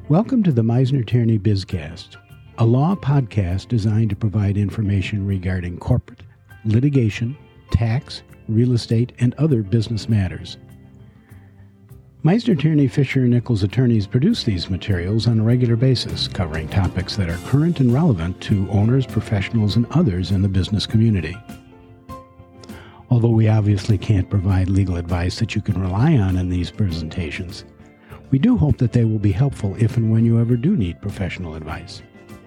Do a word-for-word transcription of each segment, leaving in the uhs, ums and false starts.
Welcome to the Meisner Tierney Bizcast, a law podcast designed to provide information regarding corporate, litigation, tax, real estate, and other business matters. Meisner Tierney Fisher Nichols attorneys produce these materials on a regular basis, covering topics that are current and relevant to owners, professionals, and others in the business community. Although we obviously can't provide legal advice that you can rely on in these presentations, we do hope that they will be helpful if and when you ever do need professional advice.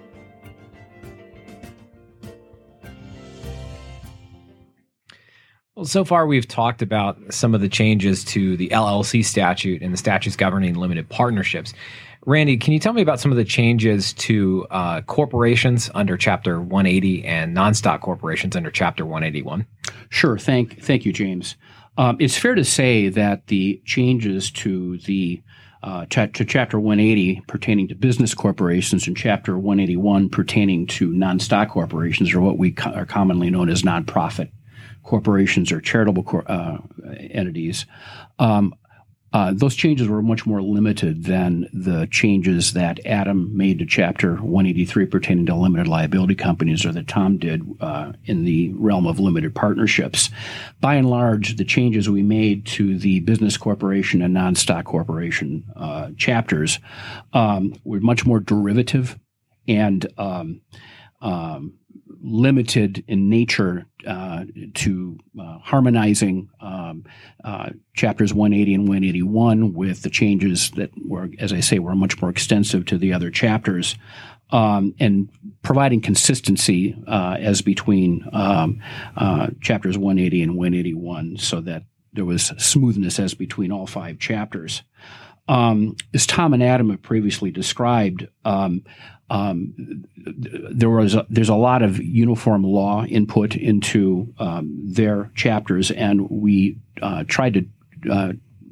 Well, so far we've talked about some of the changes to the L L C statute and the statutes governing limited partnerships. Randy, can you tell me about some of the changes to uh, corporations under Chapter one eighty and non-stock corporations under Chapter one eighty-one? Sure. Thank, thank you, James. Um, it's fair to say that the changes to the uh, ch- to Chapter one eighty pertaining to business corporations and Chapter one eighty-one pertaining to non-stock corporations are what we co- are commonly known as nonprofit corporations or charitable cor- uh, entities. Um, uh, those changes were much more limited than the changes that Adam made to Chapter one eighty-three pertaining to limited liability companies, or that Tom did uh, in the realm of limited partnerships. By and large, the changes we made to the business corporation and non-stock corporation uh, chapters um, were much more derivative and um, um, limited in nature uh, to uh, harmonizing um, uh, chapters one eighty and one eighty-one with the changes that were, as I say, were much more extensive to the other chapters, um, and providing consistency uh, as between um, uh, chapters one eighty and one eighty-one, so that there was smoothness as between all five chapters. Um, as Tom and Adam have previously described, um, um, there was a, there's a lot of uniform law input into um, their chapters, and we uh, tried to uh,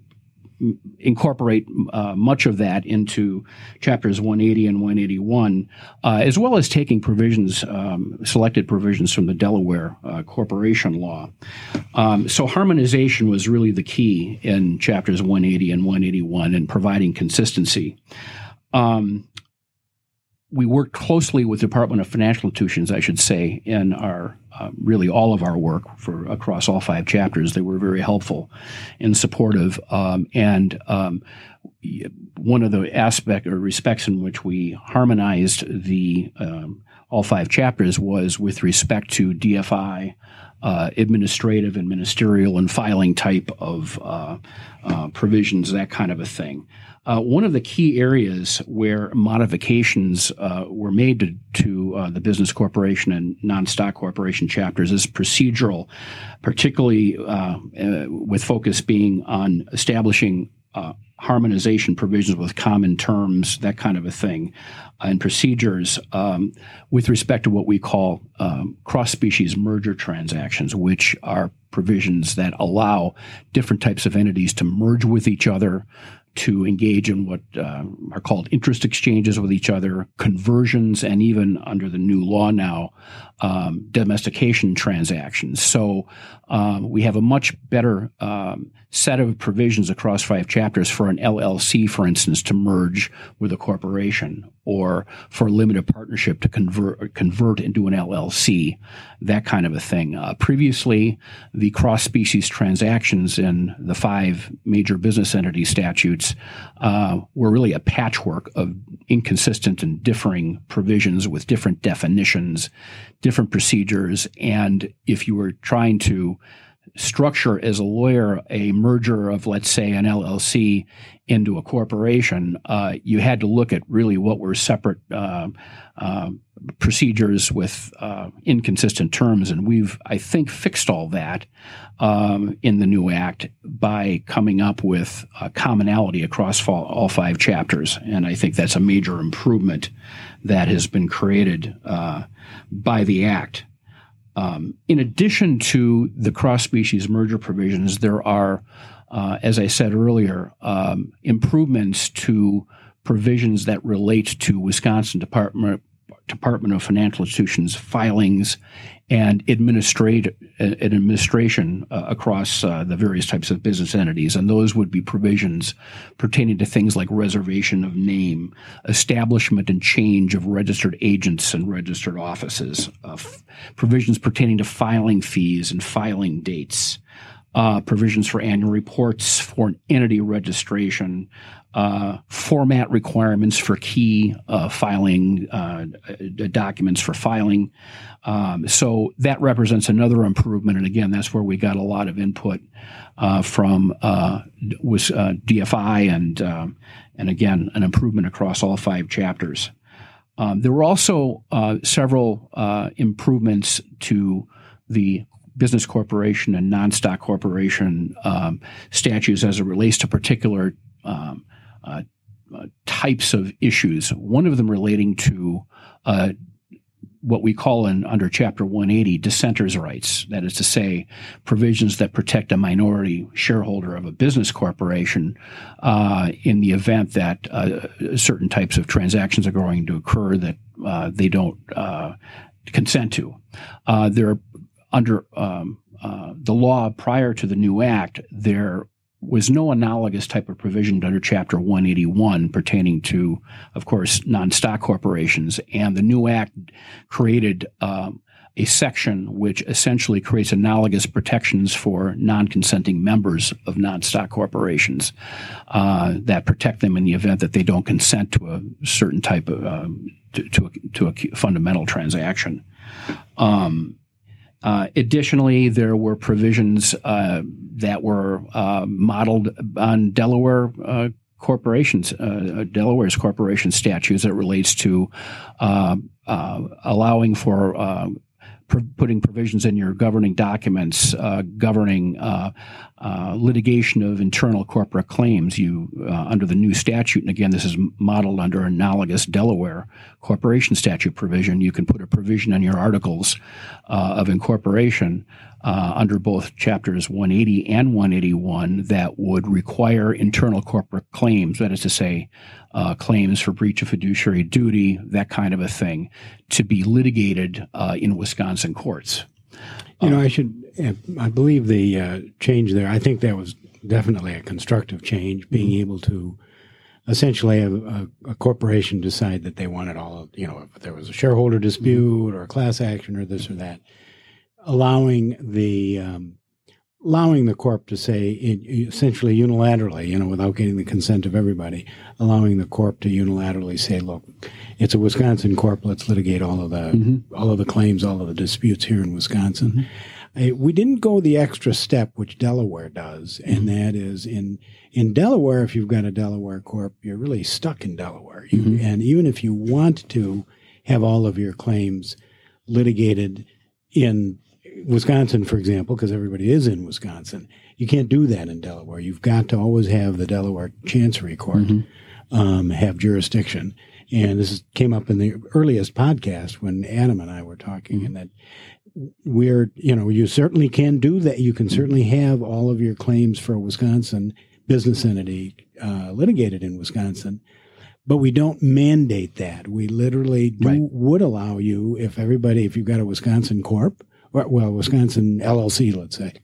incorporate uh, much of that into chapters one eighty and one eighty-one, uh, as well as taking provisions, um, selected provisions from the Delaware uh, corporation law. Um, so harmonization was really the key in chapters one eighty and one eighty-one, and providing consistency. Um, we worked closely with the Department of Financial Institutions, I should say, in our uh, really all of our work for across all five chapters. They were very helpful and supportive. Um, and um, one of the aspect or respects in which we harmonized the um, all five chapters was with respect to D F I, uh, administrative and ministerial and filing type of uh, uh, provisions, that kind of a thing. Uh, one of the key areas where modifications uh, were made to, to uh, the business corporation and non-stock corporation chapters is procedural, particularly uh, uh, with focus being on establishing uh, harmonization provisions with common terms, that kind of a thing, and procedures um, with respect to what we call um, cross-species merger transactions, which are provisions that allow different types of entities to merge with each other, to engage in what uh, are called interest exchanges with each other, conversions, and even under the new law now, um, domestication transactions. So um, we have a much better um, set of provisions across five chapters for an L L C, for instance, to merge with a corporation, or for a limited partnership to convert convert into an L L C, that kind of a thing. Uh, previously, the cross-species transactions in the five major business entity statutes uh, were really a patchwork of inconsistent and differing provisions with different definitions, different procedures, and if you were trying to structure as a lawyer a merger of, let's say, an L L C into a corporation, uh, you had to look at really what were separate uh, uh, procedures with uh, inconsistent terms. And we've, I think, fixed all that um, in the new act by coming up with a commonality across all five chapters. And I think that's a major improvement that has been created uh, by the act. Um, in addition to the cross-species merger provisions, there are, uh, as I said earlier, um, improvements to provisions that relate to Wisconsin Department Department of Financial Institutions filings and administrate, uh, administration uh, across uh, the various types of business entities. And those would be provisions pertaining to things like reservation of name, establishment and change of registered agents and registered offices, uh, f- provisions pertaining to filing fees and filing dates, uh, provisions for annual reports, for entity registration, Uh, format requirements for key uh, filing uh, documents for filing. Um, so that represents another improvement. And again, that's where we got a lot of input uh, from uh, was uh, D F I and um, and again an improvement across all five chapters. Um, there were also uh, several uh, improvements to the business corporation and non-stock corporation um, statutes as it relates to particular um, Uh, uh, types of issues. One of them relating to uh, what we call in under Chapter one eighty dissenters' rights. That is to say, provisions that protect a minority shareholder of a business corporation uh, in the event that uh, certain types of transactions are going to occur that uh, they don't uh, consent to. Uh, there, under um, uh, the law prior to the new act, there was no analogous type of provision under Chapter one eighty-one pertaining to, of course, non-stock corporations. And the new act created um, a section which essentially creates analogous protections for non-consenting members of non-stock corporations uh, that protect them in the event that they don't consent to a certain type of um, to, to, a, to a fundamental transaction. Um, Uh, additionally, there were provisions uh, that were uh, modeled on Delaware uh, corporations, uh, Delaware's corporation statutes that relates to uh, uh, allowing for uh, pr- putting provisions in your governing documents uh, governing uh, uh, litigation of internal corporate claims. You uh, under the new statute, and again, this is modeled under analogous Delaware corporation statute provision. You can put a provision on your articles uh, of incorporation uh, under both chapters one eighty and one eighty-one that would require internal corporate claims. That is to say, uh, claims for breach of fiduciary duty, that kind of a thing, to be litigated uh, in Wisconsin courts. You know, I should, I believe the uh, change there, I think that was definitely a constructive change, being mm-hmm. able to essentially have a, a corporation decide that they wanted all of, you know, if there was a shareholder dispute mm-hmm. or a class action or this or that, allowing the, um, allowing the corp to say, it, essentially unilaterally, you know, without getting the consent of everybody, allowing the corp to unilaterally say, look, it's a Wisconsin corp, let's litigate all of the mm-hmm. all of the claims, all of the disputes here in Wisconsin. Mm-hmm. I, we didn't go the extra step, which Delaware does, and mm-hmm. that is in in Delaware, if you've got a Delaware corp, you're really stuck in Delaware. You, mm-hmm. And even if you want to have all of your claims litigated in Wisconsin, for example, because everybody is in Wisconsin, you can't do that in Delaware. You've got to always have the Delaware Chancery Court mm-hmm. um, have jurisdiction. And this is, came up in the earliest podcast when Adam and I were talking, mm-hmm. and that we're, you know, you certainly can do that. You can certainly have all of your claims for a Wisconsin business entity uh, litigated in Wisconsin, but we don't mandate that. We literally do, right. would allow you, if everybody, if you've got a Wisconsin corp, or, well, Wisconsin L L C, let's say,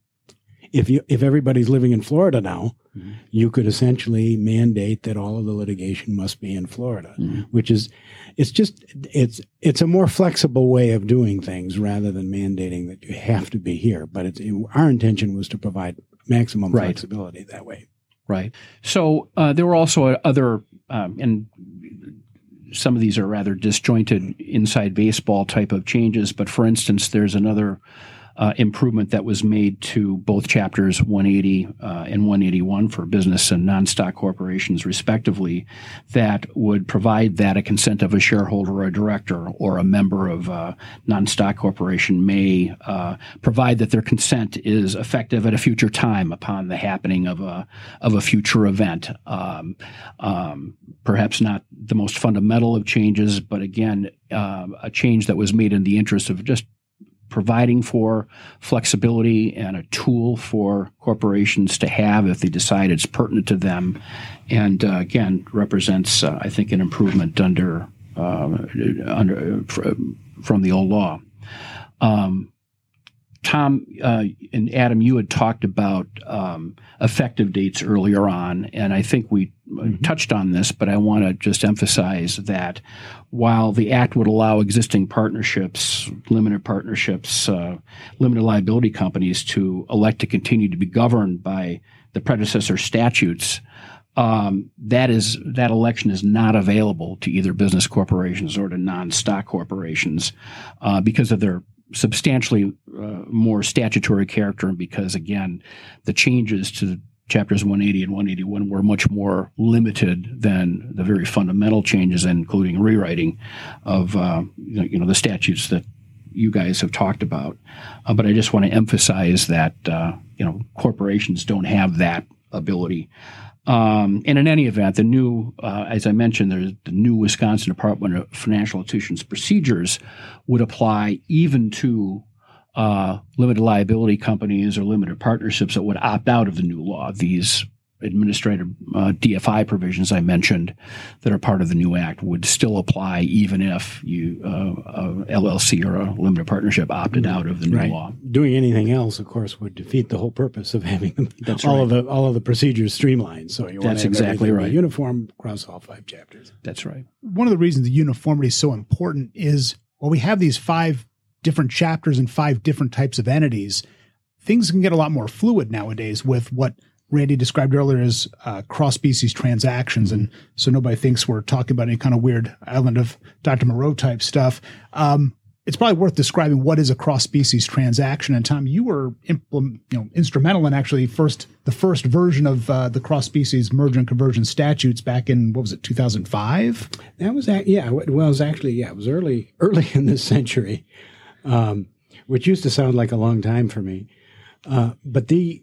if you if everybody's living in Florida now, mm-hmm. you could essentially mandate that all of the litigation must be in Florida, mm-hmm. which is, it's just, it's it's a more flexible way of doing things rather than mandating that you have to be here. But it's, it, our intention was to provide maximum right. flexibility that way. Right. So uh, there were also other, um, and some of these are rather disjointed inside baseball type of changes. But for instance, there's another Uh, improvement that was made to both chapters one eighty uh, and one eighty-one for business and non-stock corporations, respectively, that would provide that a consent of a shareholder or a director or a member of a non-stock corporation may uh, provide that their consent is effective at a future time upon the happening of a of a future event. Um, um, perhaps not the most fundamental of changes, but again, uh, a change that was made in the interest of just providing for flexibility and a tool for corporations to have if they decide it's pertinent to them. And uh, again, represents, uh, I think, an improvement under uh, under from the old law. Um, Tom uh, and Adam, you had talked about um, effective dates earlier on, and I think we mm-hmm. touched on this, but I want to just emphasize that while the Act would allow existing partnerships, limited partnerships, uh, limited liability companies to elect to continue to be governed by the predecessor statutes, um, that is that election is not available to either business corporations or to non-stock corporations uh, because of their substantially uh, more statutory character, and because, again, the changes to chapters one eighty and one eighty-one were much more limited than the very fundamental changes, including rewriting of uh, you know the statutes that you guys have talked about. Uh, but I just want to emphasize that uh, you know corporations don't have that ability. Um, and in any event, the new, uh, as I mentioned, there's the new Wisconsin Department of Financial Institutions procedures would apply even to uh, limited liability companies or limited partnerships that would opt out of the new law. These administrative uh, D F I provisions I mentioned that are part of the new act would still apply even if you uh, a L L C or a limited partnership opted out of the new right. law. Doing anything else, of course, would defeat the whole purpose of having them, That's all right. of the all of the procedures streamlined. So you want That's to have exactly everything right. uniform across all five chapters. That's right. One of the reasons the uniformity is so important is, well, we have these five different chapters and five different types of entities. Things can get a lot more fluid nowadays with what Randy described earlier as uh, cross-species transactions. And so nobody thinks we're talking about any kind of weird island of Doctor Moreau type stuff. Um, it's probably worth describing what is a cross-species transaction. And Tom, you were implement, you know, instrumental in actually first the first version of uh, the cross-species merger and conversion statutes back in, what was it, two thousand five? That was, yeah, well, it was actually, yeah, it was early, early in this century, um, which used to sound like a long time for me. Uh, but the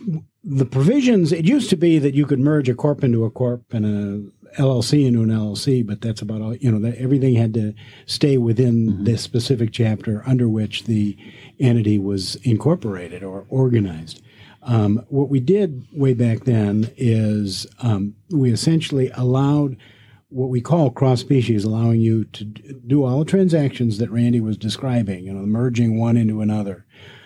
the provisions, it used to be that you could merge a corp into a corp and a L L C into an L L C, but that's about all, you know, that everything had to stay within mm-hmm. this specific chapter under which the entity was incorporated or organized. Um, what we did way back then is um, we essentially allowed what we call cross-species, allowing you to do all the transactions that Randy was describing, you know, merging one into another.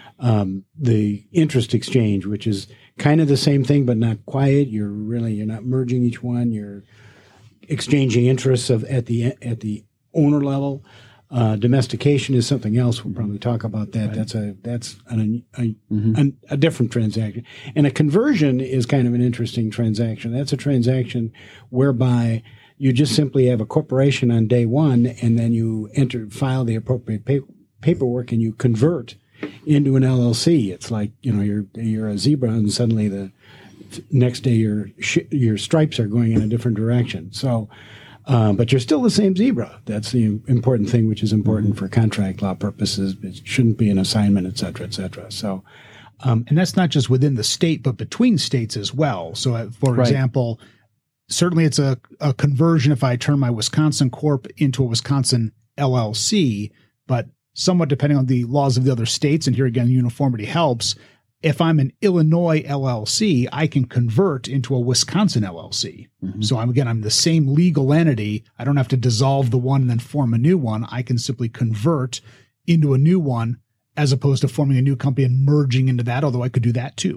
Um, the interest exchange, which is kind of the same thing, but not quite. You're really, you're not merging each one. You're exchanging interests of at the at the owner level. Uh, domestication is something else. We'll probably talk about that. Right. That's a that's an, a, mm-hmm. an, a different transaction. And a conversion is kind of an interesting transaction. That's a transaction whereby you just simply have a corporation on day one, and then you enter file the appropriate pa- paperwork, and you convert into an L L C. It's like, you know, you're you're a zebra, and suddenly the next day your sh- your stripes are going in a different direction. So, uh, but you're still the same zebra. That's the important thing, which is important for contract law purposes. It shouldn't be an assignment, et cetera, et cetera. So, um, and that's not just within the state, but between states as well. So, uh, for right. example, certainly it's a, a conversion if I turn my Wisconsin Corp into a Wisconsin L L C, but somewhat depending on the laws of the other states, and here again, uniformity helps. If I'm an Illinois L L C, I can convert into a Wisconsin L L C. Mm-hmm. So I'm again, I'm the same legal entity. I don't have to dissolve the one and then form a new one. I can simply convert into a new one as opposed to forming a new company and merging into that, although I could do that too.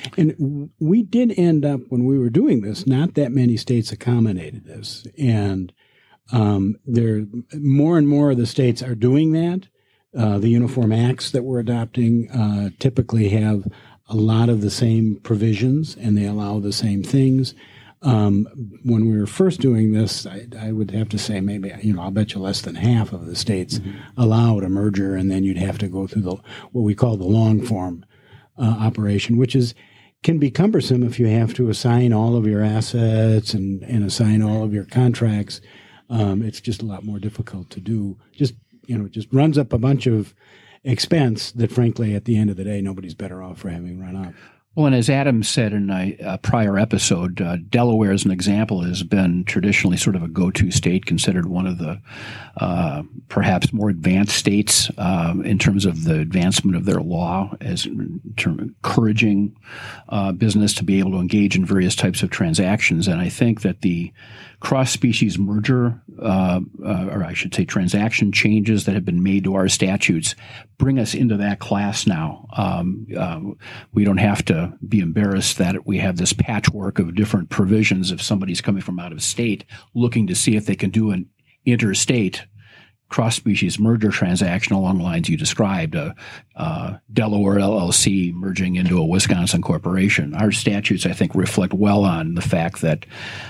And we did end up, when we were doing this, not that many states accommodated this. And um, there, more and more of the states are doing that. Uh, the Uniform Acts that we're adopting uh, typically have a lot of the same provisions, and they allow the same things. Um, when we were first doing this, I, I would have to say maybe, you know, I'll bet you less than half of the states mm-hmm. allowed a merger, and then you'd have to go through the what we call the long form uh, operation, which is can be cumbersome if you have to assign all of your assets and, and assign all of your contracts. Um, it's just a lot more difficult to do. Just You know, it just runs up a bunch of expense that, frankly, at the end of the day, nobody's better off for having run up. Well, and as Adam said in a, a prior episode, uh, Delaware, as an example, has been traditionally sort of a go-to state, considered one of the uh, perhaps more advanced states uh, in terms of the advancement of their law, as in term, encouraging uh, business to be able to engage in various types of transactions. And I think that the cross-species merger, uh, uh, or I should say transaction changes that have been made to our statutes bring us into that class now. Um, uh, we don't have to be embarrassed that we have this patchwork of different provisions if somebody's coming from out of state looking to see if they can do an interstate cross-species merger transaction along the lines you described, a uh, uh, Delaware L L C merging into a Wisconsin corporation. Our statutes, I think, reflect well on the fact that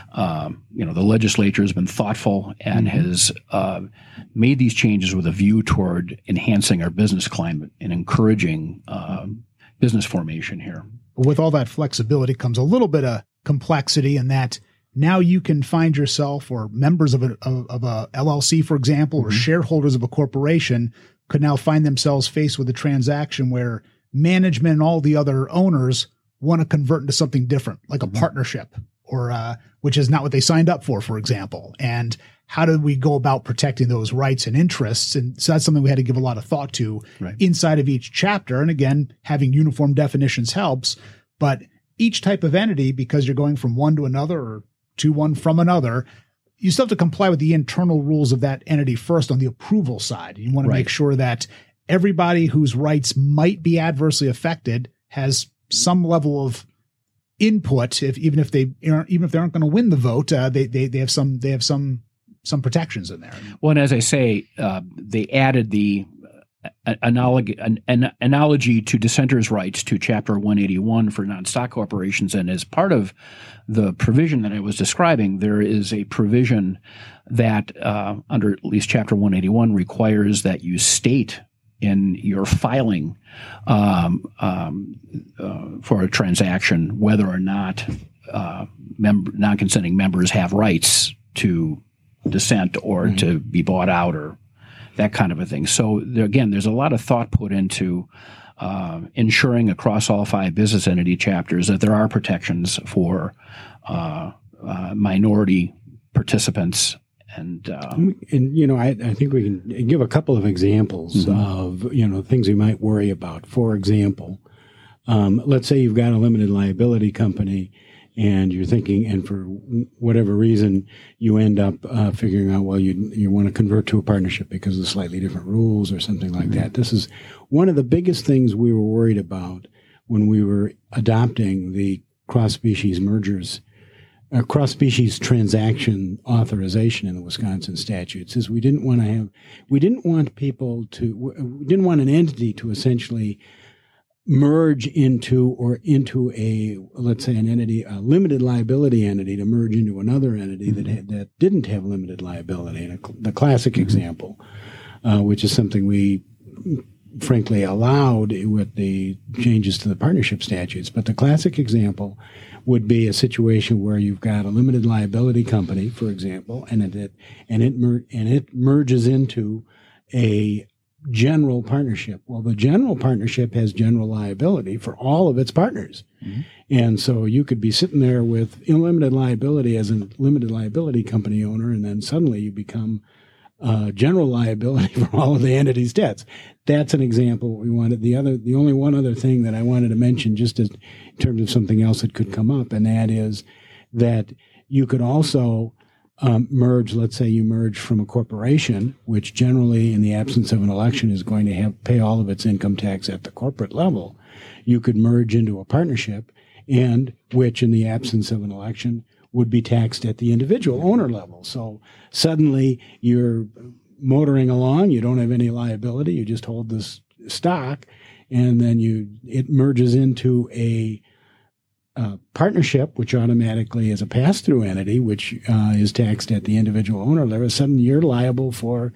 um, you know the legislature has been thoughtful and mm-hmm. has uh, made these changes with a view toward enhancing our business climate and encouraging uh, business formation here. With all that flexibility comes a little bit of complexity in that now you can find yourself, or members of a, of, of a L L C, for example, mm-hmm. or shareholders of a corporation could now find themselves faced with a transaction where management and all the other owners want to convert into something different, like mm-hmm. a partnership, or uh, which is not what they signed up for, for example. And how do we go about protecting those rights and interests? And so that's something we had to give a lot of thought to right. inside of each chapter. And again, having uniform definitions helps, but each type of entity, because you're going from one to another or to one from another, you still have to comply with the internal rules of that entity first on the approval side. You want to right. make sure that everybody whose rights might be adversely affected has some level of input. If even if they aren't, even if they aren't going to win the vote, uh, they they they have some they have some some protections in there. Well, and as I say, uh, they added the Analogy, an, an analogy to dissenters' rights to Chapter one eighty-one for non-stock corporations. And as part of the provision that I was describing, there is a provision that uh, under at least Chapter one eighty-one requires that you state in your filing um, um, uh, for a transaction whether or not uh, mem- non-consenting members have rights to dissent or mm-hmm. to be bought out or that kind of a thing. So there, again, there's a lot of thought put into uh, ensuring across all five business entity chapters that there are protections for uh, uh, minority participants. And, uh, and you know, I, I think we can give a couple of examples mm-hmm. of, you know, things we might worry about. For example, um, let's say you've got a limited liability company and you're thinking, and for whatever reason, you end up uh, figuring out, well, you you want to convert to a partnership because of slightly different rules or something like mm-hmm. that. This is one of the biggest things we were worried about when we were adopting the cross-species mergers, uh, cross-species transaction authorization in the Wisconsin statutes. Is we didn't want to have, we didn't want people to, we didn't want an entity to essentially merge into or into a, let's say, an entity, a limited liability entity to merge into another entity mm-hmm. that had, that didn't have limited liability. And a, the classic mm-hmm. example, uh, which is something we frankly allowed with the changes to the partnership statutes. But the classic example would be a situation where you've got a limited liability company, for example, and it and it mer- and it merges into a general partnership. Well, the general partnership has general liability for all of its partners. Mm-hmm. And so you could be sitting there with unlimited liability as a limited liability company owner, and then suddenly you become uh, general liability for all of the entity's debts. That's an example we wanted. The other, the only one other thing that I wanted to mention, just as, in terms of something else that could come up, and that is that you could also Um, merge, let's say you merge from a corporation, which generally in the absence of an election is going to have pay all of its income tax at the corporate level. You could merge into a partnership, and which in the absence of an election would be taxed at the individual owner level. So suddenly you're motoring along, you don't have any liability, you just hold this stock, and then you it merges into a Uh, partnership, which automatically is a pass-through entity, which uh, is taxed at the individual owner level. Suddenly you're liable for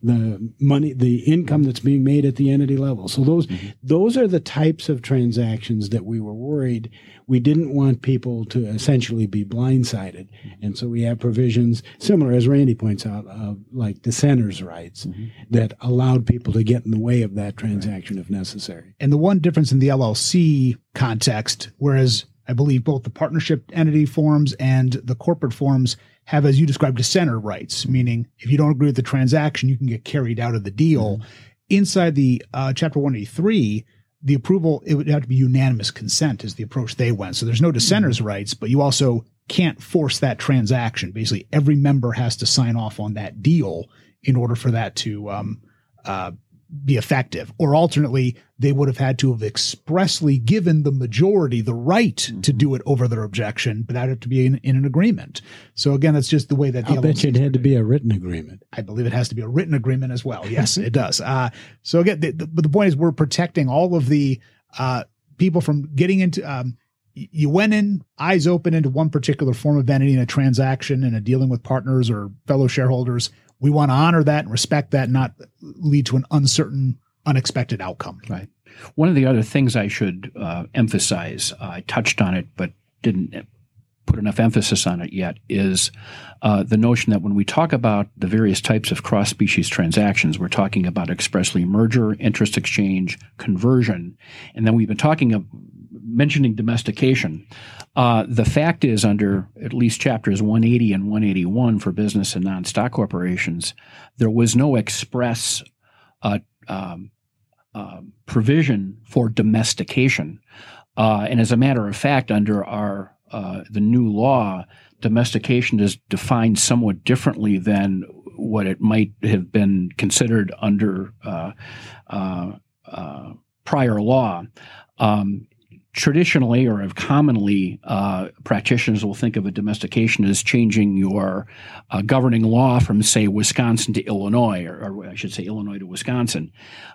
the money, the income that's being made at the entity level. So those mm-hmm. those are the types of transactions that we were worried. We didn't want people to essentially be blindsided. And so we have provisions similar, as Randy points out, of like dissenters' rights mm-hmm. that allowed people to get in the way of that transaction right. if necessary. And the one difference in the L L C context, whereas I believe both the partnership entity forms and the corporate forms have, as you described, dissenter rights, meaning if you don't agree with the transaction, you can get carried out of the deal. Mm-hmm. Inside the uh, Chapter one eighty-three, the approval, it would have to be unanimous consent is the approach they went. So there's no dissenters' mm-hmm. rights, but you also can't force that transaction. Basically, every member has to sign off on that deal in order for that to um, uh, be effective. Or alternately, they would have had to have expressly given the majority the right mm-hmm. to do it over their objection, but that would have to be in, in an agreement. So again, it's just the way that the I'll bet you it had to be a written agreement. I believe it has to be a written agreement as well. Yes, it does. Uh, so again, the, the, but the point is we're protecting all of the uh, people from getting into um, you went in eyes open into one particular form of entity in a transaction and a dealing with partners or fellow shareholders. We want to honor that and respect that, not lead to an uncertain, unexpected outcome. Right. One of the other things I should uh, emphasize, uh, I touched on it but didn't put enough emphasis on it yet, is uh, the notion that when we talk about the various types of cross-species transactions, we're talking about expressly merger, interest exchange, conversion, and then we've been talking of mentioning domestication. Uh, the fact is, under at least chapters one eighty and one eighty-one for business and non-stock corporations, there was no express uh, um, uh, provision for domestication. Uh, and as a matter of fact, under our uh, the new law, domestication is defined somewhat differently than what it might have been considered under uh, uh, uh, prior law. Um, Traditionally, or have commonly, uh, practitioners will think of a domestication as changing your uh, governing law from, say, Wisconsin to Illinois, or, or I should say Illinois to Wisconsin.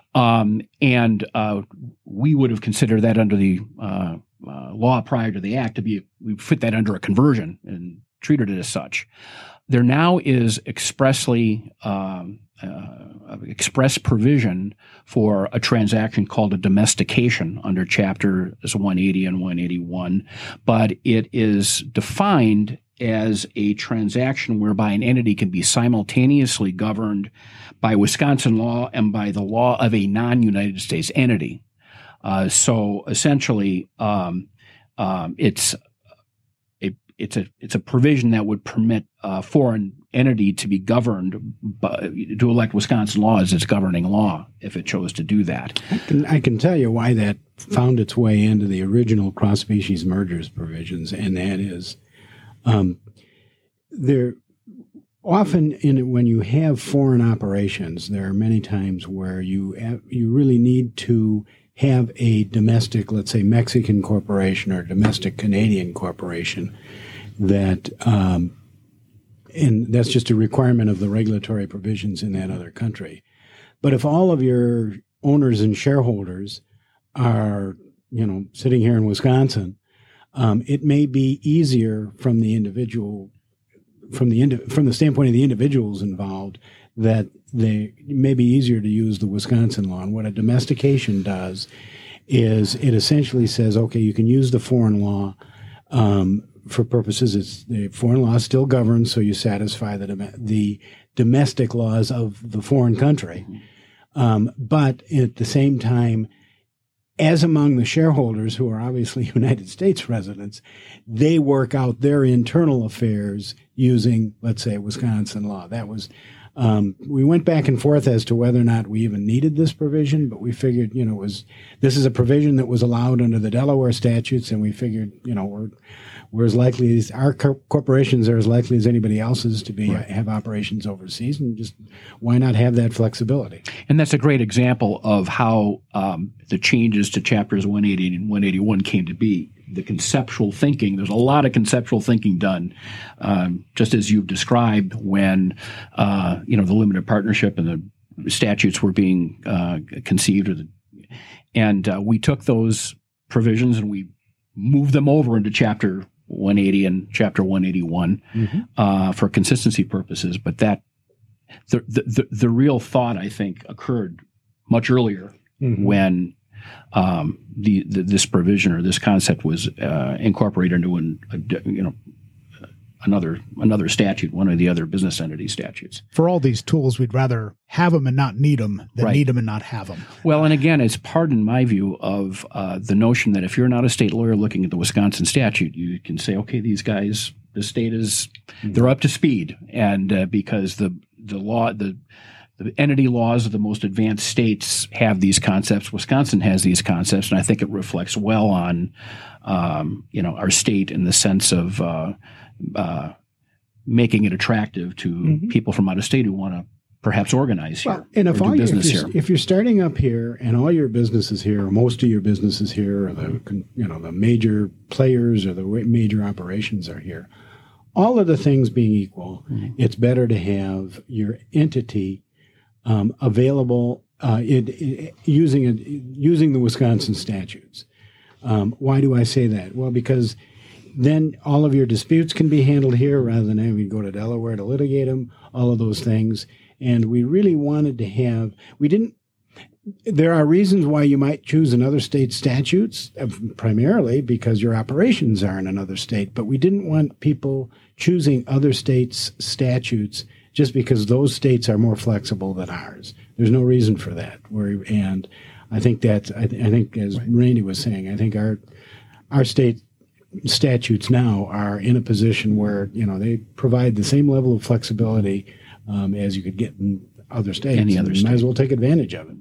Um, and uh, we would have considered that under the uh, uh, law prior to the act to be, we fit that under a conversion and treated it as such. There now is expressly um, uh, express provision for a transaction called a domestication under chapters one eighty and one eighty-one, but it is defined as a transaction whereby an entity can be simultaneously governed by Wisconsin law and by the law of a non-United States entity. Uh, so essentially, um, um, it's a it's a it's a provision that would permit a foreign entity to be governed by, to elect Wisconsin law as its governing law if it chose to do that. I can, I can tell you why that found its way into the original cross-species mergers provisions, and that is um, there often in when you have foreign operations, there are many times where you have, you really need to have a domestic, let's say, Mexican corporation or domestic Canadian corporation that um, and that's just a requirement of the regulatory provisions in that other country. But if all of your owners and shareholders are, you know, sitting here in Wisconsin, um, it may be easier from the individual, from the indi- from the standpoint of the individuals involved, that they it may be easier to use the Wisconsin law. And what a domestication does is it essentially says, okay, you can use the foreign law. Um, For purposes, it's the foreign law still governs, so you satisfy the dom- the domestic laws of the foreign country. Um, but at the same time, as among the shareholders, who are obviously United States residents, they work out their internal affairs using, let's say, Wisconsin law. That was um, we went back and forth as to whether or not we even needed this provision, but we figured, you know, it was this is a provision that was allowed under the Delaware statutes, and we figured, you know, we're We're as likely as our co- corporations are as likely as anybody else's to be right. uh, have operations overseas, and just why not have that flexibility? And that's a great example of how um, the changes to chapters one eighty and one eighty-one came to be. The conceptual thinking, there's a lot of conceptual thinking done, um, just as you've described when uh, you know the limited partnership and the statutes were being uh, conceived, or the, and uh, we took those provisions and we moved them over into chapter one eighty and chapter one eighty-one mm-hmm. uh, for consistency purposes, but that the, the the real thought, I think, occurred much earlier mm-hmm. when um, the, the this provision or this concept was uh, incorporated into an, a, you know another another statute, one of the other business entity statutes. For all these tools, we'd rather have them and not need them than right. need them and not have them. Well, and again, it's part, in my view, of uh, the notion that if you're not a state lawyer looking at the Wisconsin statute, you can say, okay, these guys, the state is, they're up to speed. And uh, because the the law, the the entity laws of the most advanced states have these concepts, Wisconsin has these concepts, and I think it reflects well on, um, you know, our state in the sense of uh, uh, making it attractive to mm-hmm. people from out of state who want to perhaps organize here well, and if or all do business if you're, here. If you're starting up here and all your business is here, or most of your business is here, or the you know the major players or the major operations are here, all of the things being equal, mm-hmm. it's better to have your entity um, available uh, it, it, using it, using the Wisconsin statutes. Um, why do I say that? Well, because then all of your disputes can be handled here rather than having to go to Delaware to litigate them, all of those things. And we really wanted to have, we didn't, there are reasons why you might choose another state's statutes, primarily because your operations are in another state, but we didn't want people choosing other states' statutes just because those states are more flexible than ours. There's no reason for that. We're, and I think that, I, th- I think as right. Randy was saying, I think our our state statutes now are in a position where, you know, they provide the same level of flexibility um, as you could get in other states. Any other you state. might as well take advantage of it.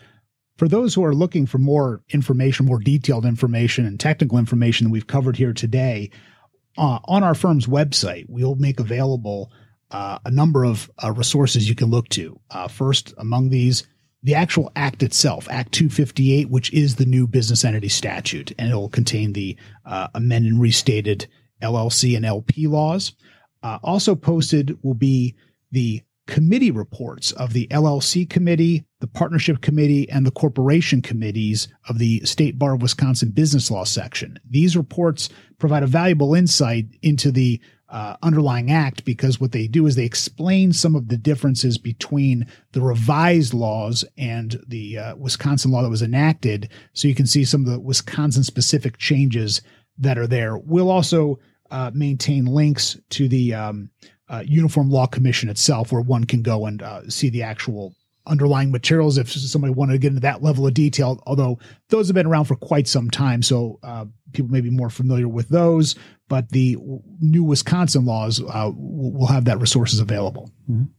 For those who are looking for more information, more detailed information and technical information than we've covered here today, uh, on our firm's website, we'll make available uh, a number of uh, resources you can look to. Uh, first, among these, the actual act itself, Act two fifty-eight, which is the new business entity statute, and it will contain the uh, amended and restated L L C and L P laws. Uh, also posted will be the committee reports of the L L C committee, the partnership committee, and the corporation committees of the State Bar of Wisconsin Business Law section. These reports provide a valuable insight into the uh, underlying act because what they do is they explain some of the differences between the revised laws and the uh, Wisconsin law that was enacted, so you can see some of the Wisconsin-specific changes that are there. We'll also uh, maintain links to the um, Uh, Uniform Law Commission itself, where one can go and uh, see the actual underlying materials if somebody wanted to get into that level of detail, although those have been around for quite some time, so uh, people may be more familiar with those, but the w- new Wisconsin laws uh, will have that resources available. Mm-hmm.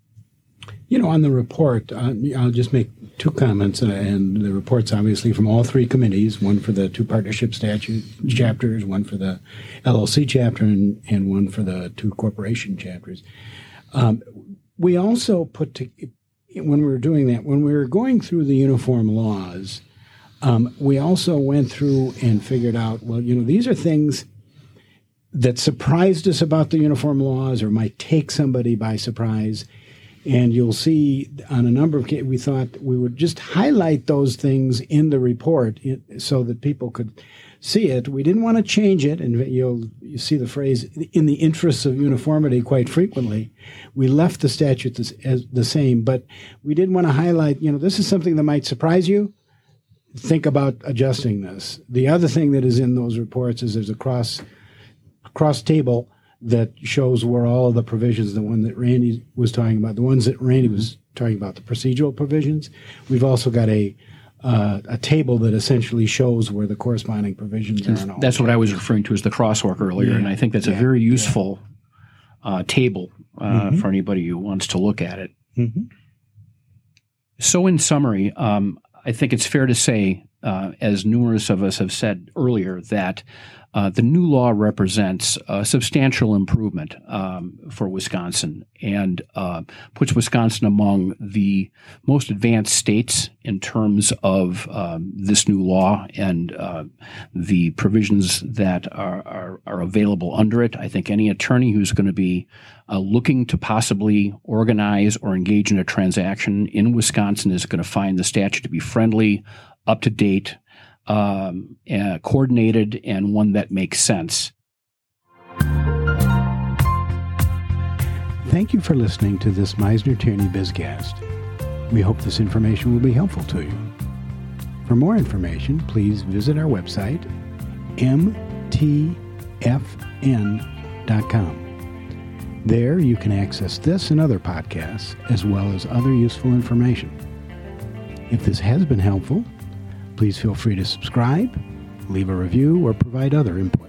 You know, on the report, uh, I'll just make two comments, uh, and the report's obviously from all three committees, one for the two partnership statute chapters, one for the L L C chapter, and, and one for the two corporation chapters. Um, we also put to, when we were doing that, when we were going through the uniform laws, um, we also went through and figured out, well, you know, these are things that surprised us about the uniform laws or might take somebody by surprise. And you'll see on a number of cases, we thought we would just highlight those things in the report so that people could see it. We didn't want to change it, and you'll you see the phrase, in the interests of uniformity, quite frequently. We left the statute the, as the same, but we did want to highlight, you know, this is something that might surprise you. Think about adjusting this. The other thing that is in those reports is there's a cross, cross table that shows where all of the provisions, the one that Randy was talking about, the ones that Randy was talking about, the procedural provisions. We've also got a uh, a table that essentially shows where the corresponding provisions are. And that's what I was referring to as the crosswalk earlier, yeah. and I think that's yeah. a very useful yeah. uh, table uh, mm-hmm. for anybody who wants to look at it. Mm-hmm. So in summary, um, I think it's fair to say, uh, as numerous of us have said earlier, that Uh, the new law represents a substantial improvement um, for Wisconsin and uh, puts Wisconsin among the most advanced states in terms of um, this new law and uh, the provisions that are, are, are available under it. I think any attorney who's going to be uh, looking to possibly organize or engage in a transaction in Wisconsin is going to find the statute to be friendly, up to date, Um, uh, coordinated, and one that makes sense. Thank you for listening to this Meisner Tierney Bizcast. We hope this information will be helpful to you. For more information, please visit our website, m t f n dot com. There you can access this and other podcasts, as well as other useful information. If this has been helpful, please feel free to subscribe, leave a review, or provide other input.